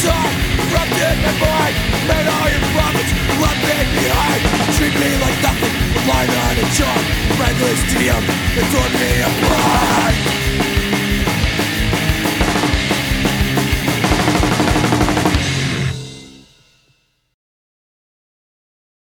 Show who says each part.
Speaker 1: top, corrupted my mind. Made all your profits, left me behind. Treat me like nothing, a line on a chart. Friendless DM, it tore me apart.